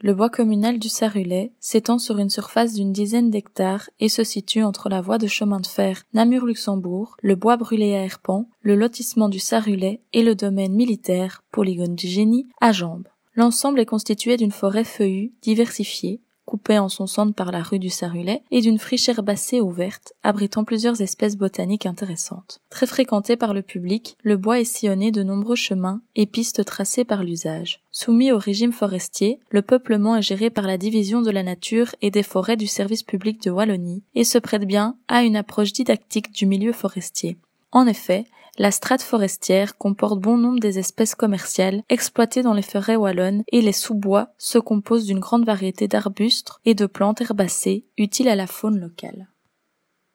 Le bois communal du Sarulais s'étend sur une surface d'une dizaine d'hectares et se situe entre la voie de chemin de fer Namur-Luxembourg, le bois brûlé à Herpent, le lotissement du Sarulais et le domaine militaire, polygone du génie, à Jambes. L'ensemble est constitué d'une forêt feuillue, diversifiée, coupée en son centre par la rue du Sarulais, et d'une friche herbacée ouverte, abritant plusieurs espèces botaniques intéressantes. Très fréquenté par le public, le bois est sillonné de nombreux chemins et pistes tracées par l'usage. Soumis au régime forestier, le peuplement est géré par la division de la nature et des forêts du service public de Wallonie et se prête bien à une approche didactique du milieu forestier. En effet, la strate forestière comporte bon nombre des espèces commerciales exploitées dans les forêts wallonnes et les sous-bois se composent d'une grande variété d'arbustes et de plantes herbacées utiles à la faune locale.